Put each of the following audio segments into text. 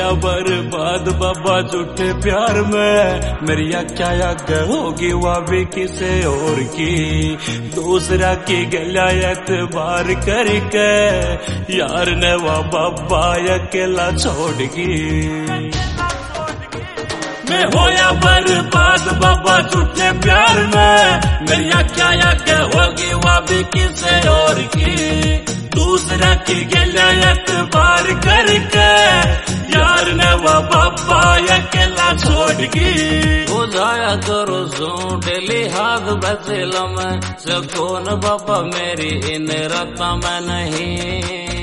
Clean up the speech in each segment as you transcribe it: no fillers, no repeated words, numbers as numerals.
होया बर्बाद बाबा झूठे प्यार में, मेरी क्या याद होगी वह भी किसे और की, दूसरा की गला एतबार करके यार ने वह बाबा अकेला छोड़गी। मैं होया बर्बाद बाबा झूठे प्यार में, मेरी क्या याद होगी वह भी किसे और की, दूसरा की गला एतबार करके यार ने वह बाबा अकेला छोड़गी। हो जाया करो सो डेली हाथ बचल में, सुकून बाबा मेरी इन राता में नहीं,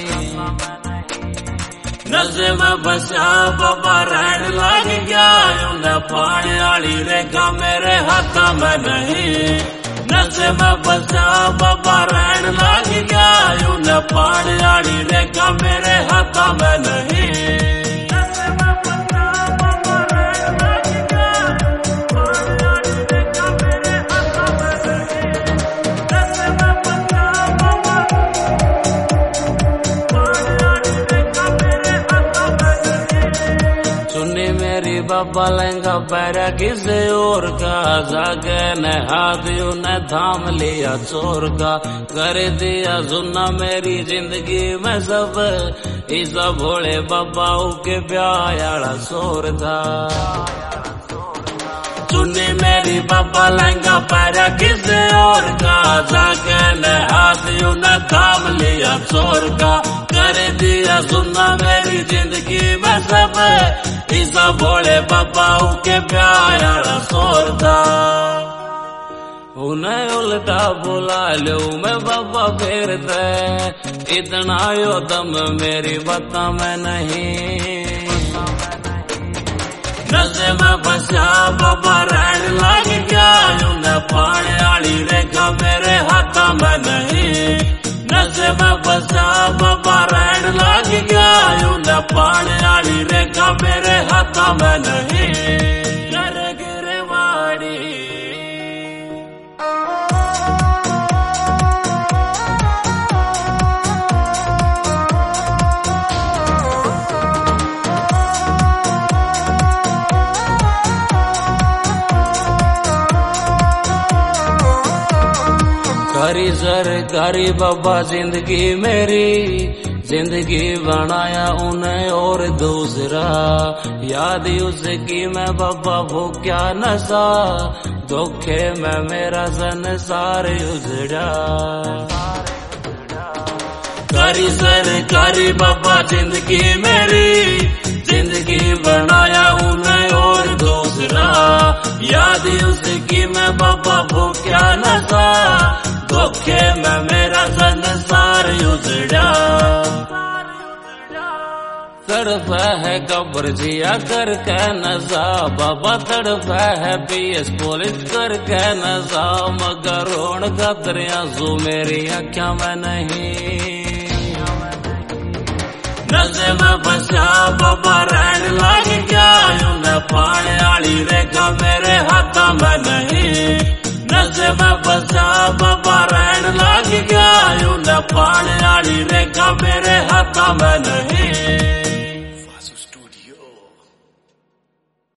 नशे में बसा बाबा रहन लग गया, उन्हें पानी वाली रेखा मेरे हाथ में नहीं, नशे में बसा बाबा रहन लग गया, उन्हें पानी वाली रेखा मेरे हाथ में नहीं। बाबा लहंगा पैरा किसे और का, जागे ने हाथ ने थाम लिया चोर का, कर दिया सुनना मेरी जिंदगी में सब, ईसा भोले बाबा के ब्याह शोर था। सुनी मेरी बाबा लहंगा पैरा किसे और का, जागे ने हाथ ने थाम लिया चोर का, कर दिया सुनना मेरी जिंदगी में सब, ईसा भोले बाबा के प्यार शोर था। उन्हें उल्टा बुला लो मैं बाबा फिर दे, इतना यो दम मेरी बता में नहीं, नशे में बसा बाबा रहन लग गया, उन्हें पानी वाली रेखा मेरे हाथ में नहीं, नशे में बसा बाबा रहन लग गया, उन्हें पानी वाली रेखा मेरे हाथ में नहीं। हरी सरकारी बाबा जिंदगी मेरी, जिंदगी बनाया उन्हें और दूसरा, याद उसकी मैं बाबा वो क्या नशा, धोखे में मेरा संसार उजड़ा। हरी सरकारी बाबा जिंदगी मेरी, जिंदगी बनाया उन्हें और दूसरा, याद उसकी मैं बाबा वो क्या नशा, धोखे में मेरा संसार उजड़ा। तड़प है कब्र जिया करके नशा, बाबा तड़प है पीएस पुलिस करके नशा, मगर रोण का दरिया जो मेरी आँखों में नहीं, नशे में बसा बाबा रहन लग गया, उन्हें पानी वाली रेखा मेरे हाथ में नहीं, नशे में बसा बाबा रहन लग गया, उन्हें पानी वाली रेखा मेरे हाथ में नहीं।